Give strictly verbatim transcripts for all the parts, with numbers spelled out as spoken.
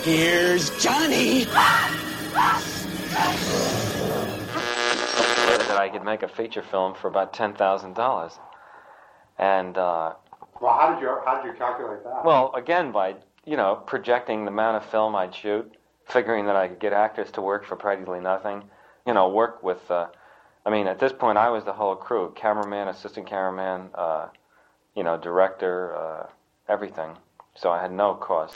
Here's Johnny. That I could make a feature film for about ten thousand dollars, and uh, well, how did you how did you calculate that? Well, again, by you know projecting the amount of film I'd shoot, figuring that I could get actors to work for practically nothing, you know, work with. Uh, I mean, at this point, I was the whole crew: cameraman, assistant cameraman, uh, you know, director, uh, everything. So I had no cost.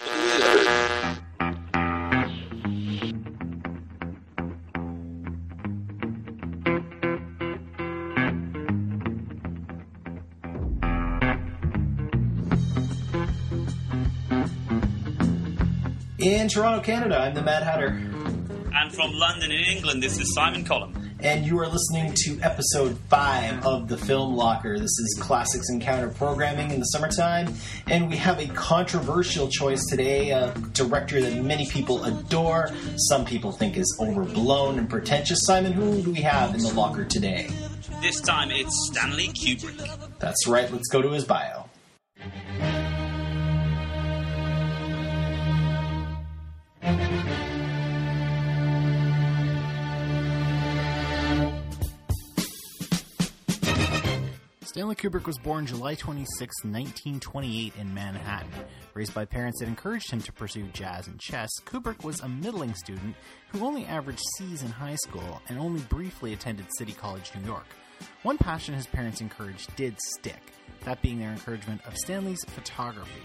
In Toronto, Canada, I'm the Mad Hatter. And from London in England, this is Simon Collum. And you are listening to episode five of The Film Locker. This is Classics Encounter programming in the summertime. And we have a controversial choice today, a director that many people adore, some people think is overblown and pretentious. Simon, who do we have in the locker today? This time it's Stanley Kubrick. That's right, let's go to his bio. Stanley Kubrick was born July twenty-sixth, nineteen twenty-eight in Manhattan. Raised by parents that encouraged him to pursue jazz and chess, Kubrick was a middling student who only averaged C's in high school and only briefly attended City College, New York. One passion his parents encouraged did stick, that being their encouragement of Stanley's photography.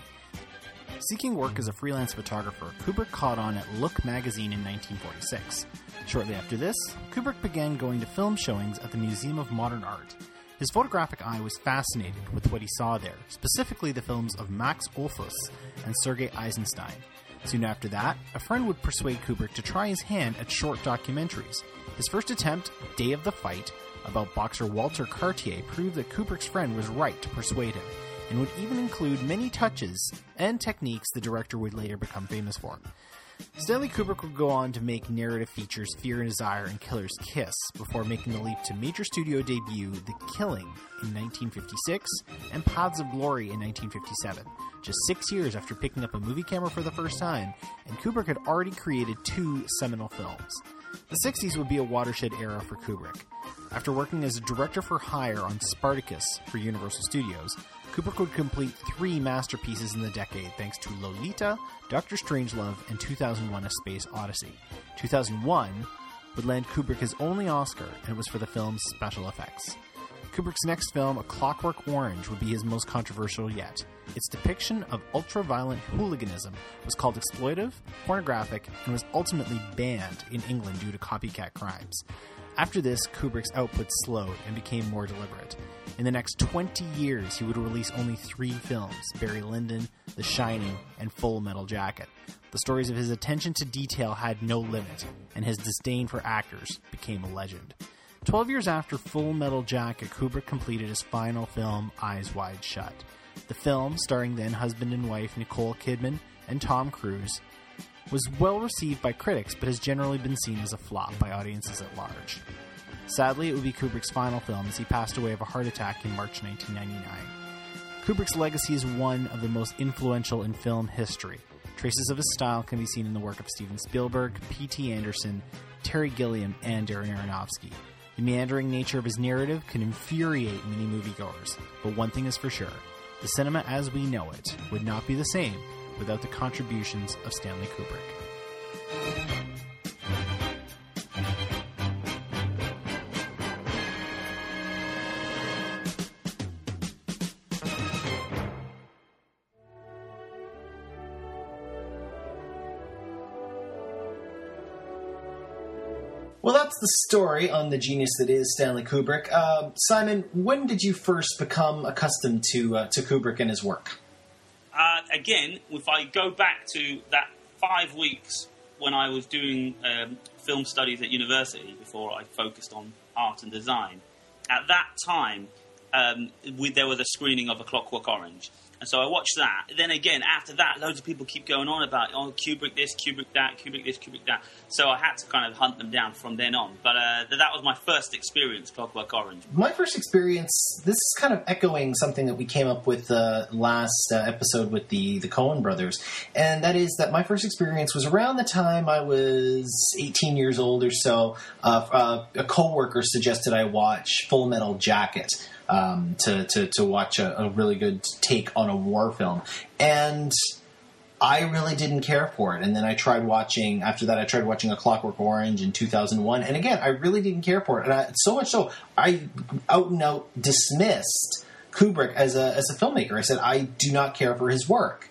Seeking work as a freelance photographer, Kubrick caught on at Look magazine in nineteen forty-six. Shortly after this, Kubrick began going to film showings at the Museum of Modern Art. His photographic eye was fascinated with what he saw there, specifically the films of Max Ophüls and Sergei Eisenstein. Soon after that, a friend would persuade Kubrick to try his hand at short documentaries. His first attempt, Day of the Fight, about boxer Walter Cartier, proved that Kubrick's friend was right to persuade him, and would even include many touches and techniques the director would later become famous for. Stanley Kubrick would go on to make narrative features Fear and Desire and Killer's Kiss, before making the leap to major studio debut The Killing in nineteen fifty-six and Paths of Glory in nineteen fifty-seven, just six years after picking up a movie camera for the first time, and Kubrick had already created two seminal films. The sixties would be a watershed era for Kubrick. After working as a director for hire on Spartacus for Universal Studios, Kubrick would complete three masterpieces in the decade thanks to Lolita, Doctor Strangelove, and two thousand one: A Space Odyssey. two thousand one would land Kubrick his only Oscar, and it was for the film's special effects. Kubrick's next film, A Clockwork Orange, would be his most controversial yet. Its depiction of ultra-violent hooliganism was called exploitive, pornographic, and was ultimately banned in England due to copycat crimes. After this, Kubrick's output slowed and became more deliberate. In the next twenty years, he would release only three films: Barry Lyndon, The Shining, and Full Metal Jacket. The stories of his attention to detail had no limit, and his disdain for actors became a legend. Twelve years after Full Metal Jacket, Kubrick completed his final film, Eyes Wide Shut. The film, starring then husband and wife Nicole Kidman and Tom Cruise, was well received by critics, but has generally been seen as a flop by audiences at large. Sadly, it would be Kubrick's final film, as he passed away of a heart attack in March nineteen ninety-nine. Kubrick's legacy is one of the most influential in film history. Traces of his style can be seen in the work of Steven Spielberg, P T Anderson, Terry Gilliam, and Darren Aronofsky. The meandering nature of his narrative can infuriate many moviegoers, but one thing is for sure: the cinema as we know it would not be the same without the contributions of Stanley Kubrick. Well, that's the story on the genius that is Stanley Kubrick. Uh, Simon, when did you first become accustomed to uh, to Kubrick and his work? Uh, again, if I go back to that five weeks when I was doing um, film studies at university before I focused on art and design, at that time um, we, there was a screening of A Clockwork Orange. And so I watched that. Then again, after that, loads of people keep going on about, oh, Kubrick this, Kubrick that, Kubrick this, Kubrick that. So I had to kind of hunt them down from then on. But uh, that was my first experience, Clockwork Orange. My first experience, this is kind of echoing something that we came up with uh, last uh, episode with the, the Coen brothers. And that is that my first experience was around the time I was eighteen years old or so. Uh, uh, a coworker suggested I watch Full Metal Jacket. Um, to, to, to watch a, a really good take on a war film. And I really didn't care for it. And then I tried watching, after that I tried watching A Clockwork Orange in two thousand one. And again, I really didn't care for it. And I, so much so, I out and out dismissed Kubrick as a, as a filmmaker. I said, I do not care for his work.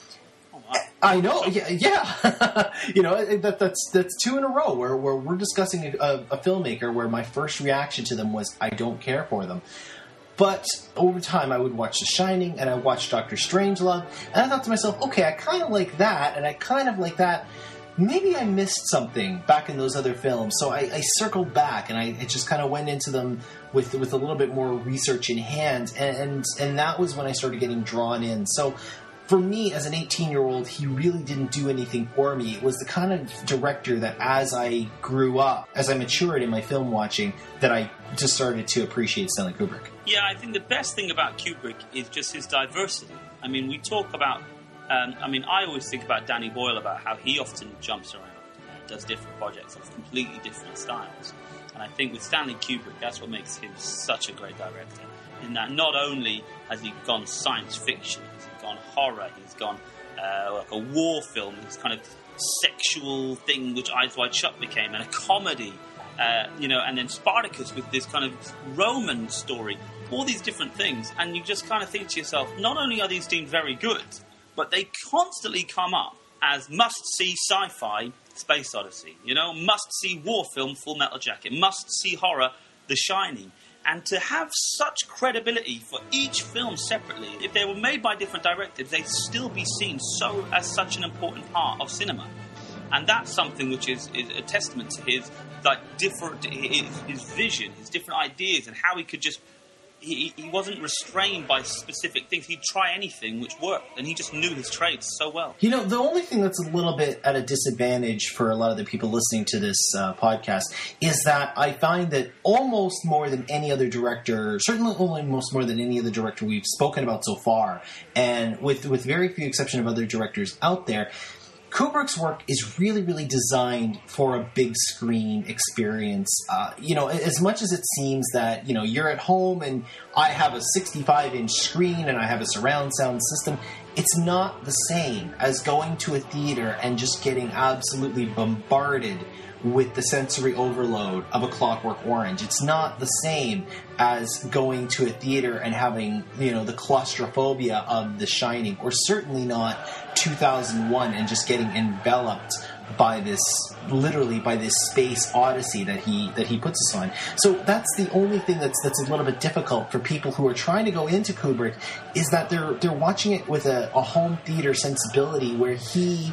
I know, yeah, yeah. You know, that, that's that's two in a row where, where we're discussing a, a filmmaker where my first reaction to them was, I don't care for them. But over time, I would watch The Shining, and I watched Doctor Strangelove, and I thought to myself, okay, I kind of like that, and I kind of like that. Maybe I missed something back in those other films, so I, I circled back, and I, I just kind of went into them with with a little bit more research in hand, and, and and that was when I started getting drawn in. So for me, as an eighteen-year-old, he really didn't do anything for me. It was the kind of director that as I grew up, as I matured in my film watching, that I just started to appreciate Stanley Kubrick. Yeah, I think the best thing about Kubrick is just his diversity. I mean, we talk about... Um, I mean, I always think about Danny Boyle, about how he often jumps around and does different projects of completely different styles. And I think with Stanley Kubrick, that's what makes him such a great director. In that not only has he gone science fiction, he's gone horror, he's gone uh, like a war film, this kind of sexual thing which Eyes Wide Shut became, and a comedy, uh, you know, and then Spartacus with this kind of Roman story, all these different things. And you just kind of think to yourself, not only are these deemed very good, but they constantly come up as must-see sci-fi, Space Odyssey, you know, must-see war film, Full Metal Jacket, must-see horror, The Shining. And to have such credibility for each film separately, if they were made by different directors, they'd still be seen so as such an important part of cinema. And that's something which is, is a testament to his like different his, his vision, his different ideas, and how he could just he, he wasn't restrained by specific things. He'd try anything which worked, and he just knew his trades so well. You know, the only thing that's a little bit at a disadvantage for a lot of the people listening to this uh, podcast is that I find that almost more than any other director, certainly almost more than any other director we've spoken about so far, and with, with very few exception of other directors out there, Kubrick's work is really, really designed for a big screen experience. Uh, you know, as much as it seems that, you know, you're at home and I have a sixty-five inch screen and I have a surround sound system, it's not the same as going to a theater and just getting absolutely bombarded with the sensory overload of A Clockwork Orange. It's not the same as going to a theater and having, you know, the claustrophobia of The Shining, or certainly not two thousand one and just getting enveloped by this, literally by this space odyssey that he that he puts us on. So that's the only thing that's that's a little bit difficult for people who are trying to go into Kubrick, is that they're they're watching it with a, a home theater sensibility where he,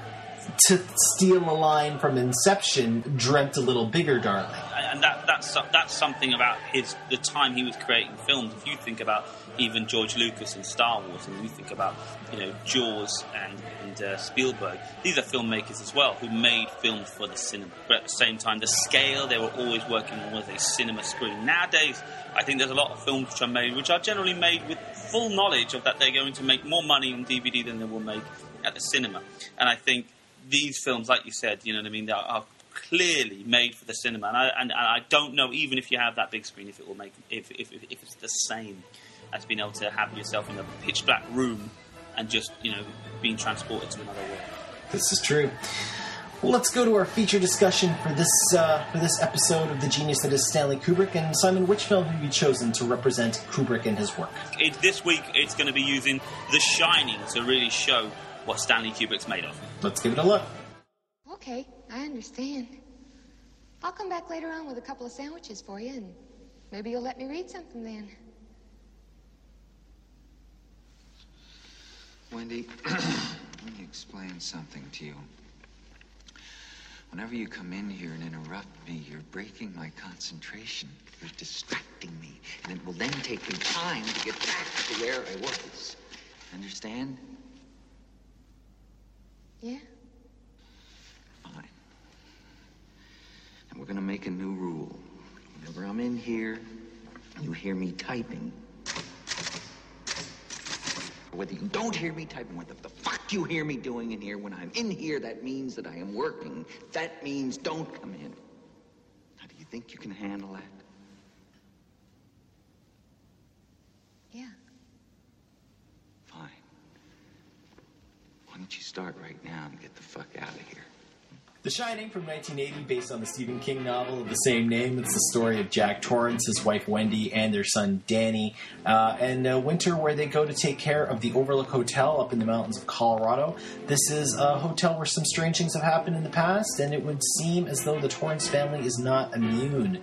to steal a line from Inception, dreamt a little bigger, darling. And that, that's that's something about his the time he was creating films. If you think about even George Lucas and Star Wars, and you think about, you know, Jaws and, and uh, Spielberg, these are filmmakers as well who made films for the cinema. But at the same time, the scale they were always working on was a cinema screen. Nowadays, I think there's a lot of films which are made, which are generally made with full knowledge of that they're going to make more money on D V D than they will make at the cinema. And I think these films, like you said, you know what I mean, they are, are clearly made for the cinema, and I, and, and I don't know, even if you have that big screen, if it will make if, if if if it's the same as being able to have yourself in a pitch black room and just, you know, being transported to another world. This is true. Well, let's go to our feature discussion for this uh, for this episode of The Genius That Is Stanley Kubrick. And Simon, which film have you chosen to represent Kubrick and his work? It, this week, it's going to be using The Shining to really show what Stanley Kubrick's made of. Let's give it a look. Okay, I understand. I'll come back later on with a couple of sandwiches for you, and maybe you'll let me read something then. Wendy, let me explain something to you. Whenever you come in here and interrupt me. You're breaking my concentration. You're distracting me. And it will then take me time to get back to where I was. Understand? Yeah. Fine. And we're gonna make a new rule. Whenever I'm in here, you hear me typing. Whether you don't hear me typing, what the, the fuck you hear me doing in here, when I'm in here, that means that I am working. That means don't come in. Now, do you think you can handle that? Yeah. Fine. Why don't you start right now and get the fuck out of here? The Shining from nineteen eighty, based on the Stephen King novel of the same name. It's the story of Jack Torrance, his wife Wendy, and their son Danny, uh, and uh, winter where they go to take care of the Overlook Hotel up in the mountains of Colorado. This is a hotel where some strange things have happened in the past, and it would seem as though the Torrance family is not immune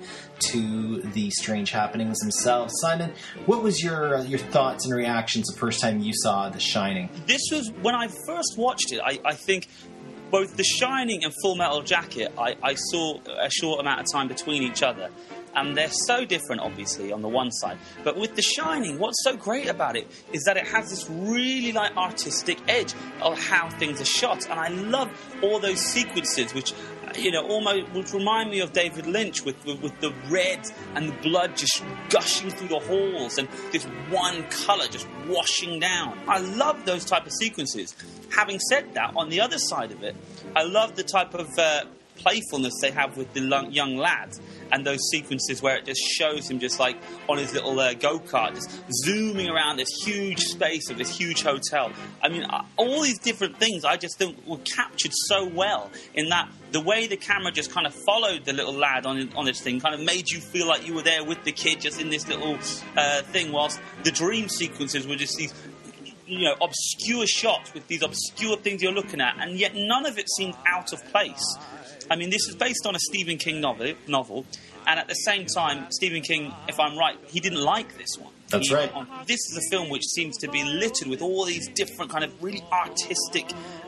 to the strange happenings themselves. Simon, what was your uh, your thoughts and reactions the first time you saw The Shining? This was, when I first watched it, I, I think both The Shining and Full Metal Jacket, I, I saw a short amount of time between each other. And they're so different, obviously, on the one side. But with The Shining, what's so great about it is that it has this really, like, artistic edge of how things are shot. And I love all those sequences, which, you know, almost would remind me of David Lynch with, with, with the red and the blood just gushing through the halls and this one colour just washing down. I love those type of sequences. Having said that, on the other side of it, I love the type of uh, playfulness they have with the young lad, and those sequences where it just shows him just like on his little uh, go-kart, just zooming around this huge space of this huge hotel. I mean, uh, all these different things I just think were captured so well in that the way the camera just kind of followed the little lad on on this thing kind of made you feel like you were there with the kid just in this little uh, thing, whilst the dream sequences were just these, you know, obscure shots with these obscure things you're looking at, and yet none of it seemed out of place. I mean, this is based on a Stephen King novel, novel, and at the same time, Stephen King, if I'm right, he didn't like this one. That's He right. went on, this is a film which seems to be littered with all these different kind of really artistic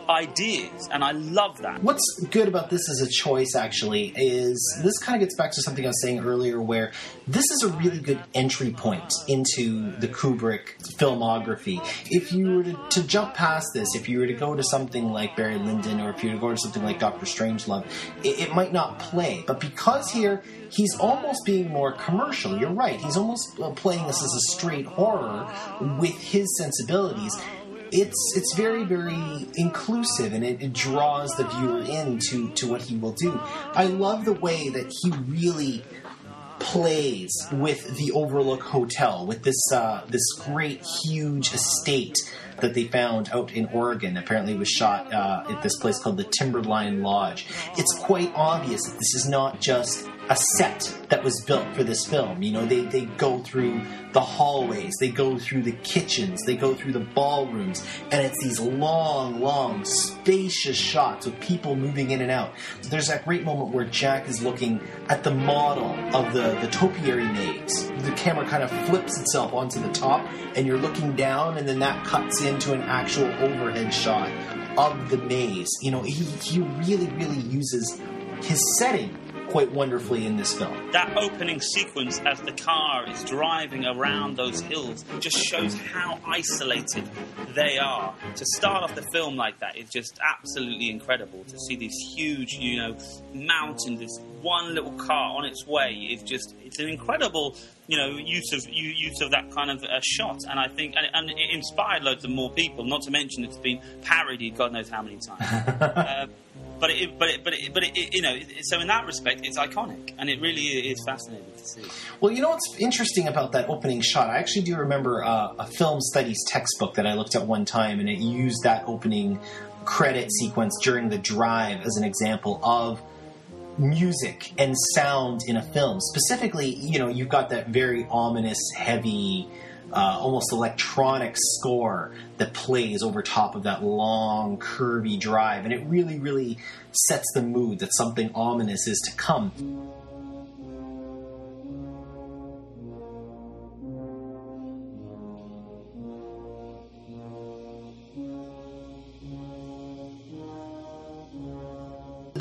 ideas, and I love that. What's good about this as a choice, actually, is this kind of gets back to something I was saying earlier, where this is a really good entry point into the Kubrick filmography. If you were to, to jump past this, if you were to go to something like Barry Lyndon, or if you were to go to something like Doctor Strangelove, it, it might not play. But because here, he's almost being more commercial. You're right. He's almost uh, playing this as a straight horror with his sensibilities. It's it's very, very inclusive, and it, it draws the viewer into to what he will do. I love the way that he really plays with the Overlook Hotel, with this uh, this great, huge estate that they found out in Oregon. Apparently it was shot uh, at this place called the Timberline Lodge. It's quite obvious that this is not just a set that was built for this film. You know, they, they go through the hallways, they go through the kitchens, they go through the ballrooms, and it's these long, long, spacious shots with people moving in and out. So there's that great moment where Jack is looking at the model of the, the topiary maze. The camera kind of flips itself onto the top, and you're looking down, and then that cuts into an actual overhead shot of the maze. You know, he, he really, really uses his setting quite wonderfully in this film. That opening sequence as the car is driving around those hills just shows how isolated they are. To start off the film like that is just absolutely incredible. To see these huge, you know, mountains, this one little car on its way is just, it's an incredible, you know, use of use of that kind of uh, shot. And I think, and, and it inspired loads of more people, not to mention it's been parodied God knows how many times. uh, But it, but it, but it, but it, you know, so in that respect, it's iconic, and it really is fascinating to see. Well, you know what's interesting about that opening shot? I actually do remember uh, a film studies textbook that I looked at one time, and it used that opening credit sequence during the drive as an example of music and sound in a film. Specifically, you know, you've got that very ominous, heavy, Uh, almost electronic score that plays over top of that long, curvy drive. And it really, really sets the mood that something ominous is to come.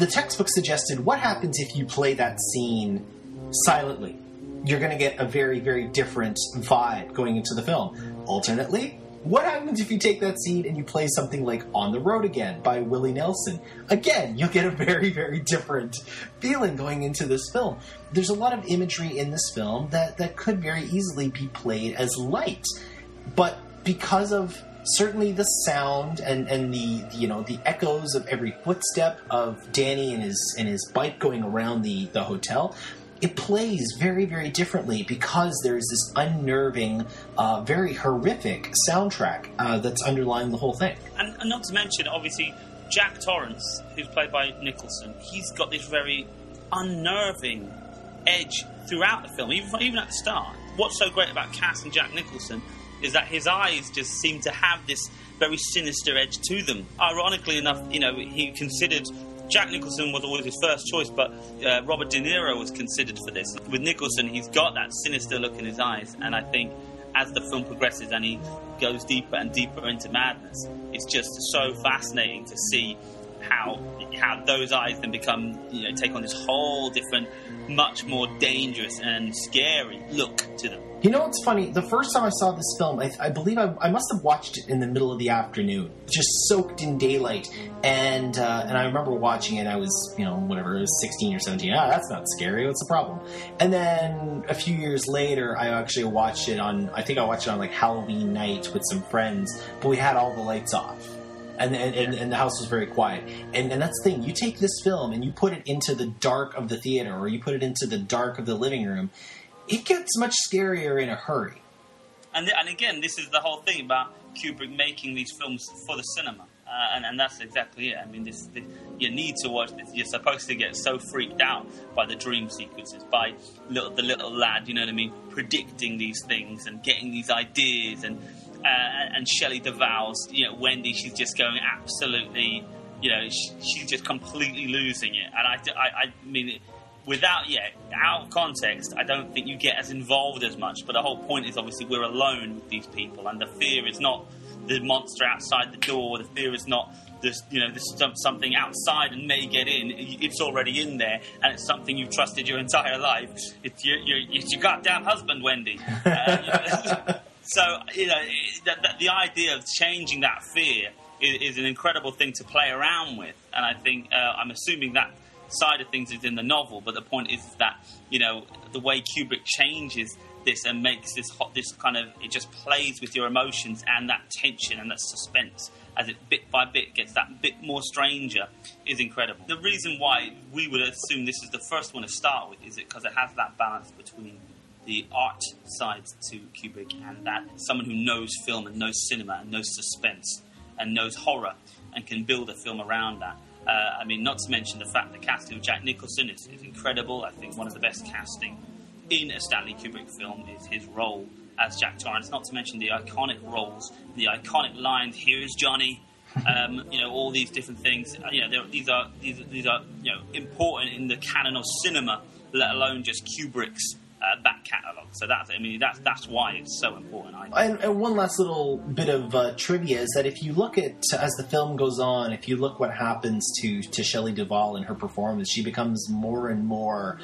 the textbook suggested, what happens if you play that scene silently? You're going to get a very, very different vibe going into the film. Alternately, what happens if you take that scene and you play something like On the Road Again by Willie Nelson? Again, you'll get a very, very different feeling going into this film. There's a lot of imagery in this film that, that could very easily be played as light. But because of certainly the sound and, and the, you know, the echoes of every footstep of Danny and his and his bike going around the, the hotel, it plays very, very differently because there's this unnerving, uh, very horrific soundtrack uh, that's underlying the whole thing. And, and not to mention, obviously, Jack Torrance, who's played by Nicholson, he's got this very unnerving edge throughout the film, even, even at the start. What's so great about casting Jack Nicholson is that his eyes just seem to have this very sinister edge to them. Ironically enough, you know, he considered... Jack Nicholson was always his first choice, but uh, Robert De Niro was considered for this. With Nicholson, he's got that sinister look in his eyes, and I think as the film progresses and he goes deeper and deeper into madness, it's just so fascinating to see how how those eyes then become, you know, take on this whole different, much more dangerous and scary look to them. You know what's funny? The first time I saw this film, I, I believe I, I must have watched it in the middle of the afternoon, just soaked in daylight. And uh, and I remember watching it. I was, you know, whatever, it was sixteen or seventeen. Ah, that's not scary. What's the problem? And then a few years later, I actually watched it on, I think I watched it on like Halloween night with some friends, but we had all the lights off. And, and, and, and the house was very quiet. And, and that's the thing. You take this film and you put it into the dark of the theater, or you put it into the dark of the living room, it gets much scarier in a hurry. And and again, this is the whole thing about Kubrick making these films for the cinema. Uh, and, and that's exactly it. I mean, this, this, you need to watch this. You're supposed to get so freaked out by the dream sequences, by little, the little lad, you know what I mean, predicting these things and getting these ideas. And uh, and Shelley Duvall's, you know, Wendy, she's just going absolutely, you know, she, she's just completely losing it. And I, I, I mean... It, Without, yeah, out of context, I don't think you get as involved as much. But the whole point is, obviously, we're alone with these people, and the fear is not the monster outside the door. The fear is not this, you know, this something outside and may get in. It's already in there, and it's something you've trusted your entire life. It's your, your, it's your goddamn husband, Wendy. Uh, you know, so, you know, the, the, the idea of changing that fear is, is an incredible thing to play around with, and I think uh, I'm assuming that side of things is in the novel, but the point is that, you know, the way Kubrick changes this and makes this hot, this kind of, it just plays with your emotions and that tension and that suspense as it bit by bit gets that bit more stranger is incredible. The reason why we would assume this is the first one to start with is it because it has that balance between the art side to Kubrick and that someone who knows film and knows cinema and knows suspense and knows horror and can build a film around that. Uh, I mean, not to mention the fact that casting of Jack Nicholson is, is incredible. I think one of the best casting in a Stanley Kubrick film is his role as Jack Torrance. Not to mention the iconic roles, the iconic lines. Here's Johnny. Um, you know, all these different things. Uh, you know, these are these these are you know important in the canon of cinema, let alone just Kubrick's uh, back catalogue. So that's, I mean, that's that's why it's so important. I and, and one last little bit of uh, trivia is that if you look at, as the film goes on, if you look what happens to, to Shelley Duvall in her performance, she becomes more and more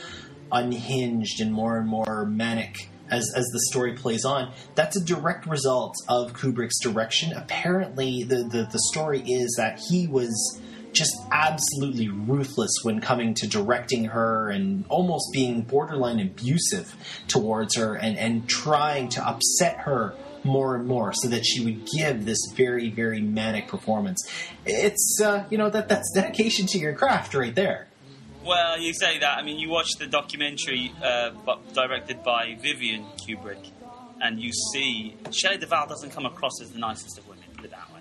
unhinged and more and more manic as, as the story plays on. That's a direct result of Kubrick's direction. Apparently, the, the, the story is that he was just absolutely ruthless when coming to directing her and almost being borderline abusive towards her and, and trying to upset her more and more so that she would give this very, very manic performance. It's, uh, you know, that that's dedication to your craft right there. Well, you say that. I mean, you watch the documentary uh, directed by Vivian Kubrick and you see Shelley Duvall doesn't come across as the nicest of women, put it that way.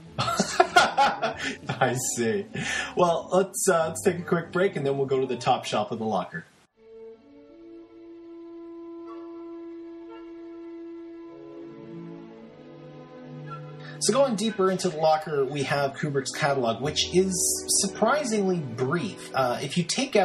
I see. Well, let's uh, let's take a quick break and then we'll go to the top shelf of the locker. So going deeper into the locker, we have Kubrick's catalog, which is surprisingly brief. Uh, if you take out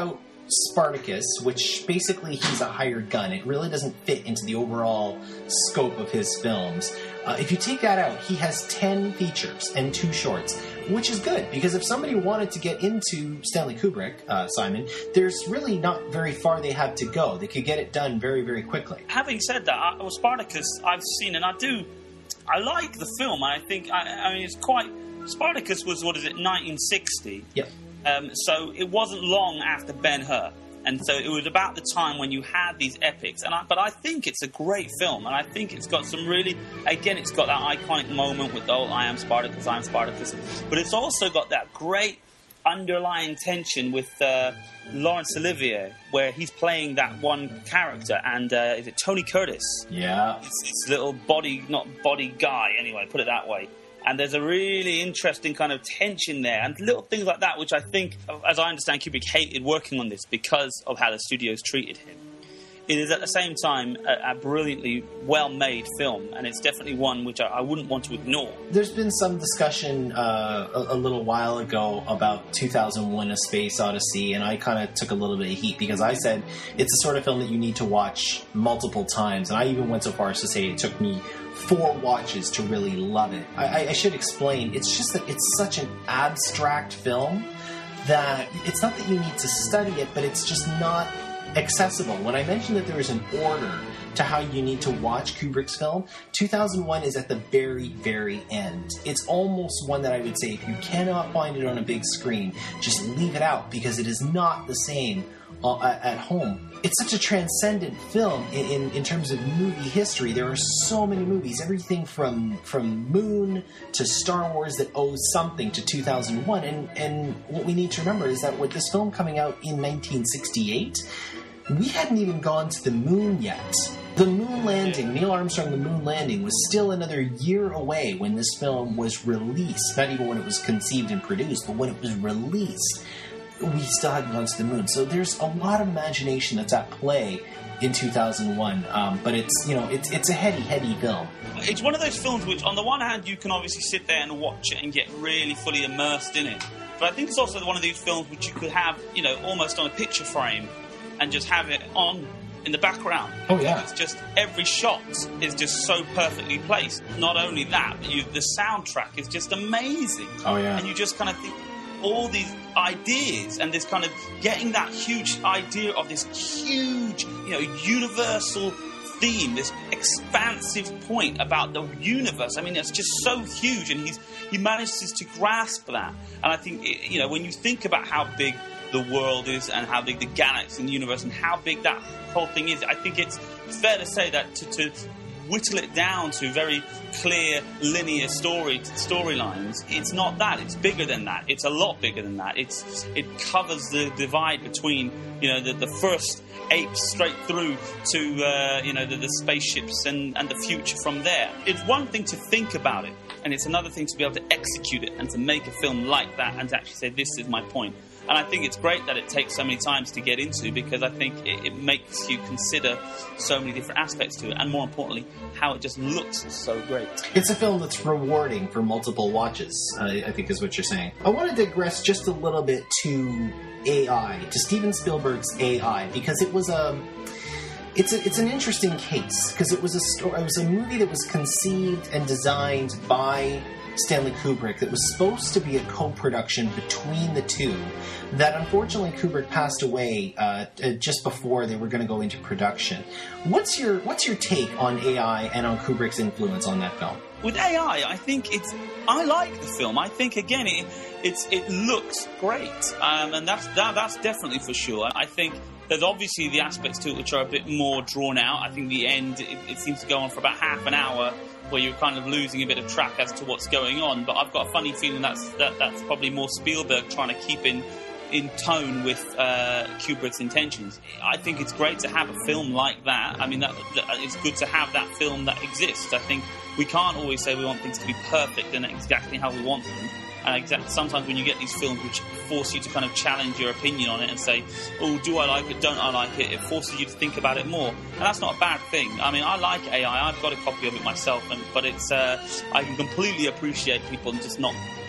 Spartacus, which basically he's a hired gun. It really doesn't fit into the overall scope of his films. Uh, if you take that out, he has ten features and two shorts, which is good, because if somebody wanted to get into Stanley Kubrick, uh, Simon, there's really not very far they have to go. They could get it done very, very quickly. Having said that, I, well, Spartacus I've seen, and I do, I like the film. I think, I, I mean, it's quite, Spartacus was, what is it, nineteen sixty? Yep. Um, so it wasn't long after Ben-Hur. And so it was about the time when you had these epics. And I, but I think it's a great film. And I think it's got some really... Again, it's got that iconic moment with the whole I am Spartacus, I am Spartacus. But it's also got that great underlying tension with uh, Laurence Olivier, where he's playing that one character. And uh, is it Tony Curtis? Yeah. It's this little body... Not body guy, anyway, put it that way. And there's a really interesting kind of tension there, and little things like that, which I think, as I understand, Kubrick hated working on this because of how the studios treated him. It is at the same time a, a brilliantly well-made film, and it's definitely one which I, I wouldn't want to ignore. There's been some discussion uh, a, a little while ago about two thousand one: A Space Odyssey, and I kind of took a little bit of heat because I said it's the sort of film that you need to watch multiple times, and I even went so far as to say it took me four watches to really love it. I, I should explain, it's just that it's such an abstract film that it's not that you need to study it, but it's just not accessible. When I mentioned that there is an order to how you need to watch Kubrick's film, two thousand one is at the very, very end. It's almost one that I would say, if you cannot find it on a big screen, just leave it out, because it is not the same uh, at home. It's such a transcendent film in, in, in terms of movie history. There are so many movies, everything from from Moon to Star Wars, that owes something to two thousand one. And, and what we need to remember is that with this film coming out in nineteen sixty-eight, we hadn't even gone to the moon yet. The moon landing, Neil Armstrong, the moon landing, was still another year away when this film was released. Not even when it was conceived and produced, but when it was released, we still hadn't gone to the moon. So there's a lot of imagination that's at play in two thousand one. Um, but it's, you know, it's it's a heady, heady film. It's one of those films which, on the one hand, you can obviously sit there and watch it and get really fully immersed in it. But I think it's also one of these films which you could have, you know, almost on a picture frame and just have it on in the background. Oh, yeah. It's just, every shot is just so perfectly placed. Not only that, but you, the soundtrack is just amazing. Oh, yeah. And you just kind of think, all these ideas and this kind of getting that huge idea of this huge, you know, universal theme, this expansive point about the universe. I mean, it's just so huge, and he's he manages to grasp that. And I think, you know, when you think about how big the world is and how big the galaxy and the universe and how big that whole thing is, I think it's fair to say that to, to whittle it down to very clear, linear story storylines, it's not that. It's bigger than that. It's a lot bigger than that. It's it covers the divide between, you know, the, the first apes straight through to uh, you know the, the spaceships and, and the future from there. It's one thing to think about it, and it's another thing to be able to execute it and to make a film like that and to actually say, this is my point. And I think it's great that it takes so many times to get into, because I think it, it makes you consider so many different aspects to it, and more importantly, how it just looks so great. It's a film that's rewarding for multiple watches, uh, I think is what you're saying. I want to digress just a little bit to A I, to Steven Spielberg's A I, because it was a... It's a, it's an interesting case, because it was a story, it was a movie that was conceived and designed by Stanley Kubrick that was supposed to be a co-production between the two, that unfortunately Kubrick passed away uh, just before they were going to go into production. What's your what's your take on A I and on Kubrick's influence on that film? With A I, I think it's... I like the film. I think, again, it it's it looks great, um, and that's that, that's definitely for sure. I think there's obviously the aspects to it which are a bit more drawn out. I think the end, it, it seems to go on for about half an hour, where you're kind of losing a bit of track as to what's going on. But I've got a funny feeling that's that, that's probably more Spielberg trying to keep in in tone with uh, Kubrick's intentions. I think it's great to have a film like that. I mean, that, that, it's good to have that film that exists. I think we can't always say we want things to be perfect and exactly how we want them. And exactly, sometimes when you get these films which force you to kind of challenge your opinion on it and say, oh, do I like it, don't I like it, it forces you to think about it more. And that's not a bad thing. I mean, I like A I, I've got a copy of it myself, and, but it's uh, I can completely appreciate people just not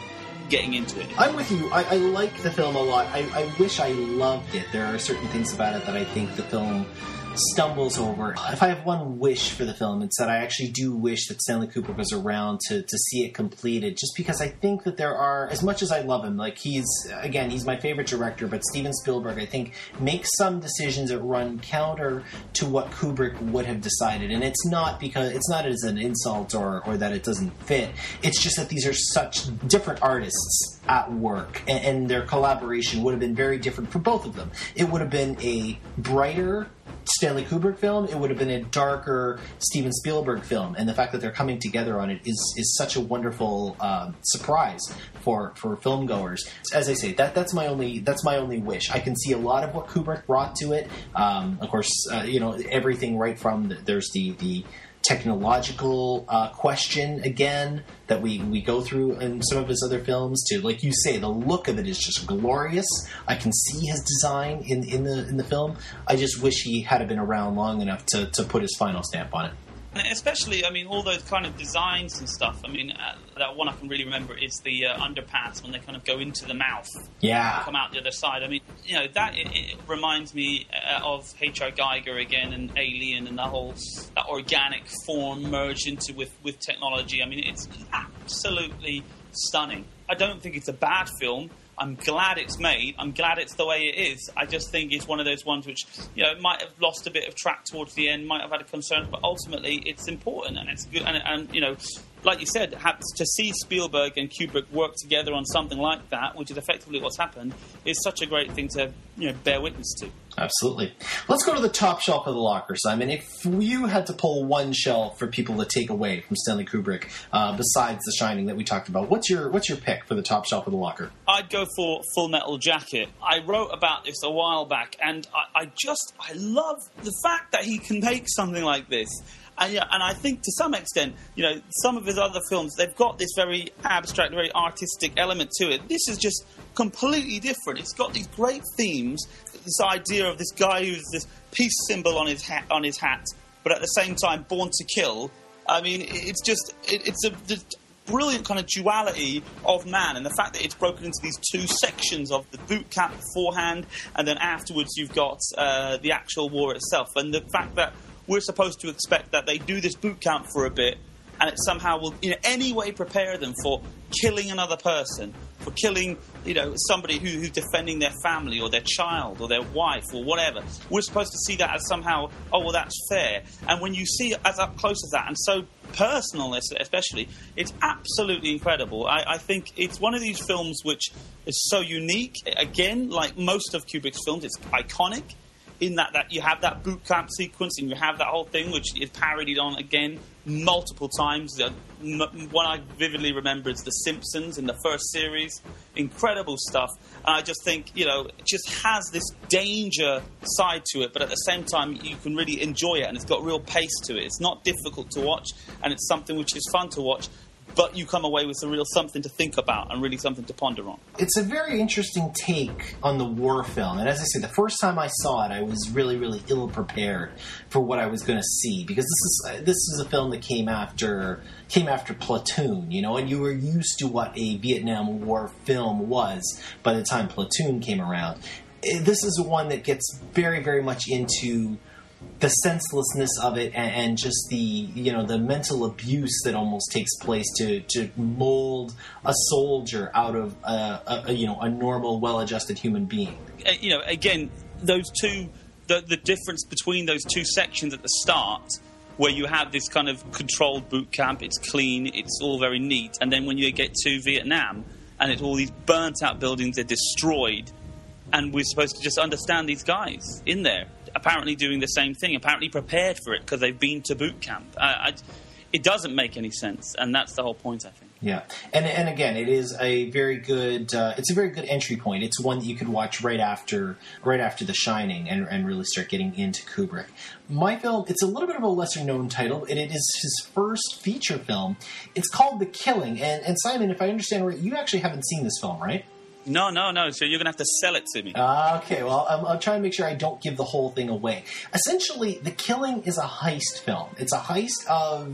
getting into it. I'm with you. I, I like the film a lot. I, I wish I loved it. There are certain things about it that I think the film stumbles over. If I have one wish for the film, it's that I actually do wish that Stanley Kubrick was around to, to see it completed, just because I think that there are, as much as I love him, like he's, again, he's my favorite director, but Steven Spielberg, I think, makes some decisions that run counter to what Kubrick would have decided. And it's not because, it's not as an insult or, or that it doesn't fit. It's just that these are such different artists at work, and, and their collaboration would have been very different for both of them. It would have been a brighter Stanley Kubrick film, it would have been a darker Steven Spielberg film, and the fact that they're coming together on it is is such a wonderful uh, surprise for for film goers. As I say, that that's my only that's my only wish. I can see a lot of what Kubrick brought to it. Um, of course, uh, you know, everything right from the, there's the the technological uh, question again that we, we go through in some of his other films to, like you say, the look of it is just glorious. I can see his design in, in the in the film. I just wish he had been around long enough to, to put his final stamp on it. And especially, I mean, all those kind of designs and stuff. I mean, uh, that one I can really remember is the uh, underpass when they kind of go into the mouth. Yeah. And come out the other side. I mean, you know, that it, it reminds me uh, of H R. Geiger again and Alien and the whole that organic form merged into with, with technology. I mean, it's absolutely stunning. I don't think it's a bad film. I'm glad it's made. I'm glad it's the way it is. I just think it's one of those ones which, you know, might have lost a bit of track towards the end, might have had a concern, but ultimately it's important and it's good. And, and you know, like you said, to see Spielberg and Kubrick work together on something like that, which is effectively what's happened, is such a great thing to, you know, bear witness to. Absolutely. Let's go to the top shelf of the locker, Simon. If you had to pull one shelf for people to take away from Stanley Kubrick, uh, besides The Shining that we talked about, what's your what's your pick for the top shelf of the locker? I'd go for Full Metal Jacket. I wrote about this a while back, and I, I just, I love the fact that he can make something like this. And, yeah, and I think to some extent, you know, some of his other films, they've got this very abstract, very artistic element to it. This is just completely different. It's got these great themes, this idea of this guy who's this peace symbol on his hat, on his hat, but at the same time born to kill. I mean, it's just, it, it's a the brilliant kind of duality of man, and the fact that it's broken into these two sections of the boot camp beforehand, and then afterwards you've got uh, the actual war itself, and the fact that we're supposed to expect that they do this boot camp for a bit, and it somehow will in any way prepare them for killing another person, for killing, you know, somebody who, who's defending their family or their child or their wife or whatever. We're supposed to see that as somehow, oh, well, that's fair. And when you see it as up close as that, and so personal especially, it's absolutely incredible. I, I think it's one of these films which is so unique. Again, like most of Kubrick's films, it's iconic. In that, that you have that boot camp sequence and you have that whole thing which is parodied on again multiple times. The one I vividly remember is The Simpsons in the first series. Incredible stuff. And I just think, you know, it just has this danger side to it, but at the same time you can really enjoy it, and it's got real pace to it. It's not difficult to watch, and it's something which is fun to watch, but you come away with a real something to think about and really something to ponder on. It's a very interesting take on the war film. And as I say, the first time I saw it, I was really, really ill-prepared for what I was going to see. Because this is this is a film that came after came after Platoon, you know, and you were used to what a Vietnam War film was by the time Platoon came around. This is one that gets very, very much into the senselessness of it, and, and just the, you know, the mental abuse that almost takes place to, to mold a soldier out of a, a, a you know a normal, well-adjusted human being. You know, again, those two, the the difference between those two sections at the start, where you have this kind of controlled boot camp, it's clean, it's all very neat, and then when you get to Vietnam, and it's all these burnt-out buildings, they're destroyed, and we're supposed to just understand these guys in there, apparently doing the same thing, apparently prepared for it because they've been to boot camp. Uh, I, it doesn't make any sense, and that's the whole point, I think. Yeah, and and again, it is a very good. Uh, it's a very good entry point. It's one that you could watch right after, right after The Shining, and and really start getting into Kubrick. My film, it's a little bit of a lesser known title, and it is his first feature film. It's called The Killing, and and Simon, if I understand right, you actually haven't seen this film, right? No, no, no. So you're going to have to sell it to me. Uh, okay, well, I'm, I'm trying to make sure I don't give the whole thing away. Essentially, The Killing is a heist film. It's a heist of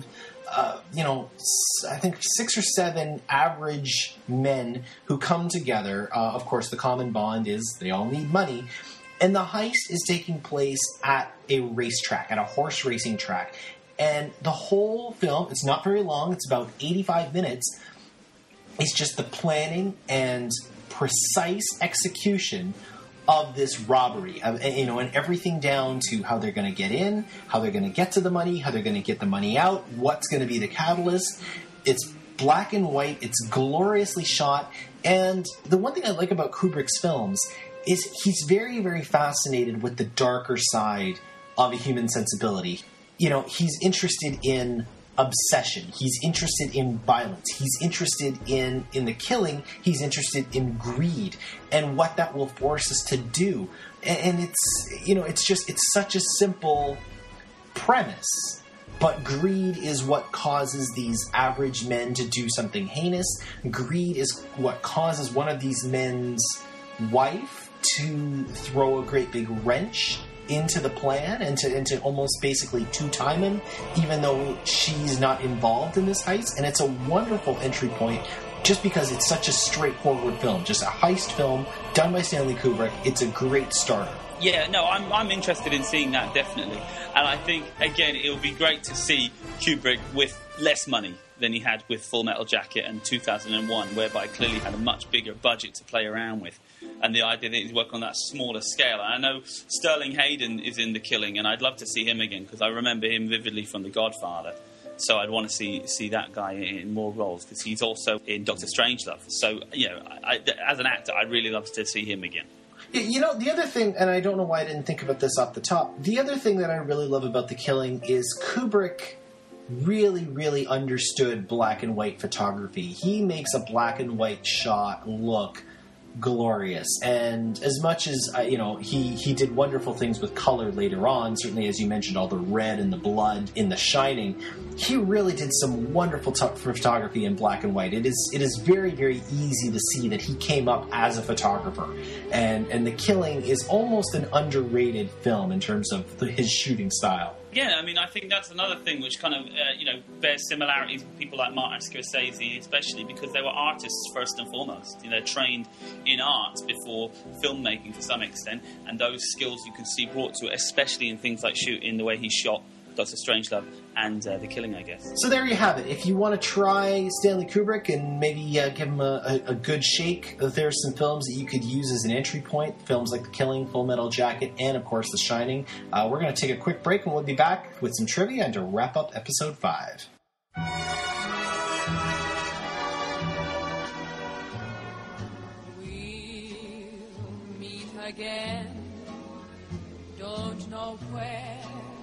uh, you know, I think six or seven average men who come together. Uh, of course, the common bond is they all need money. And the heist is taking place at a racetrack, at a horse racing track. And the whole film, it's not very long, it's about eighty-five minutes. It's just the planning and precise execution of this robbery, uh, you know, and everything down to how they're going to get in, how they're going to get to the money, how they're going to get the money out, what's going to be the catalyst. It's black and white, it's gloriously shot, and the one thing I like about Kubrick's films is he's very, very fascinated with the darker side of a human sensibility. You know, he's interested in obsession. He's interested in violence. He's interested in, in the killing. He's interested in greed and what that will force us to do. And, and it's, you know, it's just, it's such a simple premise. But greed is what causes these average men to do something heinous. Greed is what causes one of these men's wife to throw a great big wrench into the plan and to, and to almost basically two-time him, even though she's not involved in this heist. And it's a wonderful entry point just because it's such a straightforward film, just a heist film done by Stanley Kubrick. It's a great starter. Yeah, no, I'm I'm interested in seeing that, definitely. And I think, again, it'll be great to see Kubrick with less money than he had with Full Metal Jacket and two thousand one, whereby clearly had a much bigger budget to play around with. And the idea that he's working on that smaller scale. And I know Sterling Hayden is in The Killing, and I'd love to see him again, because I remember him vividly from The Godfather. So I'd want to see see that guy in more roles, because he's also in Doctor Strangelove. So, you know, I, as an actor, I'd really love to see him again. You know, the other thing, and I don't know why I didn't think about this off the top, the other thing that I really love about The Killing is Kubrick really, really understood black and white photography. He makes a black and white shot look glorious. And as much as, uh, you know, he, he did wonderful things with color later on, certainly as you mentioned, all the red and the blood in The Shining, he really did some wonderful t- photography in black and white. It is it is very, very easy to see that he came up as a photographer. And, and The Killing is almost an underrated film in terms of the, his shooting style. Yeah, I mean, I think that's another thing which kind of, uh, you know, bears similarities with people like Martin Scorsese, especially because they were artists first and foremost. You know, they're trained in art before filmmaking to some extent, and those skills you can see brought to it, especially in things like shooting, the way he shot Doctor Strangelove and uh, The Killing, I guess. So there you have it. If you want to try Stanley Kubrick and maybe uh, give him a, a, a good shake, there's some films that you could use as an entry point. Films like The Killing, Full Metal Jacket, and, of course, The Shining. Uh, we're going to take a quick break, and we'll be back with some trivia and to wrap up Episode five. We'll meet again. Don't know where.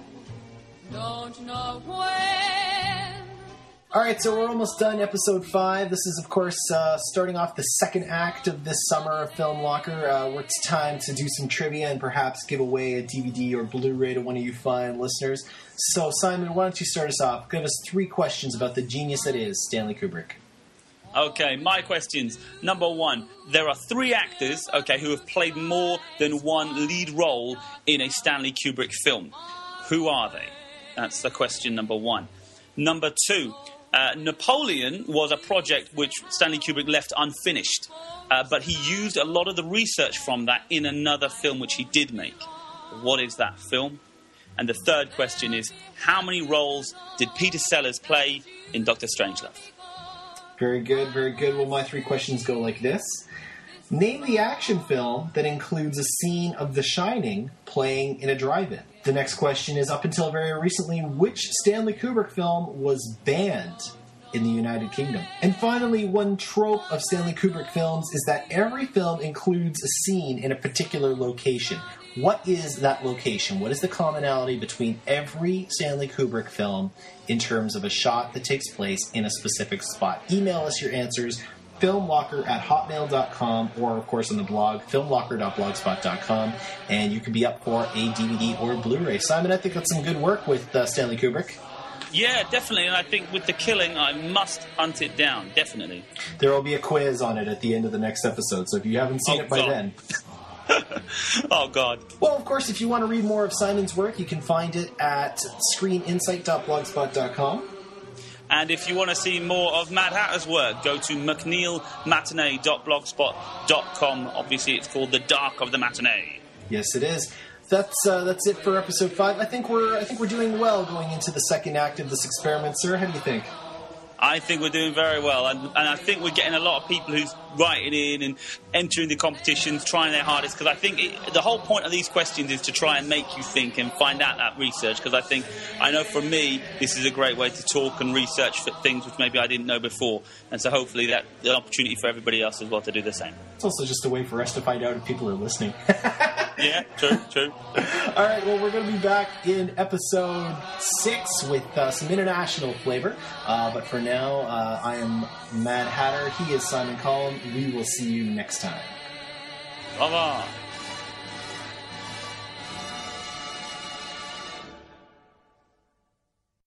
Don't know when. All right, so we're almost done episode five. This is, of course, uh, starting off the second act of this summer of Film Locker. Uh, it's time to do some trivia and perhaps give away a D V D or Blu-ray to one of you fine listeners. So, Simon, why don't you start us off? Give us three questions about the genius that is Stanley Kubrick. Okay, my questions. Number one, there are three actors, okay, who have played more than one lead role in a Stanley Kubrick film. Who are they? That's the question number one. Number two, uh, Napoleon was a project which Stanley Kubrick left unfinished, uh, but he used a lot of the research from that in another film which he did make. What is that film? And the third question is, how many roles did Peter Sellers play in Doctor Strangelove? Very good, very good. Well, my three questions go like this. Name the action film that includes a scene of The Shining playing in a drive-in. The next question is, up until very recently, which Stanley Kubrick film was banned in the United Kingdom? And finally, one trope of Stanley Kubrick films is that every film includes a scene in a particular location. What is that location? What is the commonality between every Stanley Kubrick film in terms of a shot that takes place in a specific spot? Email us your answers. filmlocker at hotmail dot com, or of course on the blog filmlocker dot blogspot dot com, and you can be up for a D V D or Blu-ray. Simon, I think that's some good work with uh, Stanley Kubrick. Yeah, definitely, and I think with The Killing, I must hunt it down, definitely. There will be a quiz on it at the end of the next episode, so if you haven't seen oh, it by God. then... Oh, God. Well, of course, if you want to read more of Simon's work, you can find it at screen insight dot blogspot dot com. And if you want to see more of Mad Hatter's work, go to mcneil matinee dot blogspot dot com. Obviously, it's called The Dark of the Matinee. Yes, it is. That's uh, that's it for episode five. I think we're I think we're doing well going into the second act of this experiment, sir. How do you think? I think we're doing very well, and, and I think we're getting a lot of people who's writing in and entering the competitions, trying their hardest, because I think it, the whole point of these questions is to try and make you think and find out that research, because I think, I know for me, this is a great way to talk and research for things which maybe I didn't know before, and so hopefully that's an opportunity for everybody else as well to do the same. It's also just a way for us to find out if people are listening. Yeah, true, true. All right, well, we're going to be back in episode six with uh, some international flavor. Uh, but for now, uh, I am Mad Hatter. He is Simon Collum. We will see you next time. Au revoir.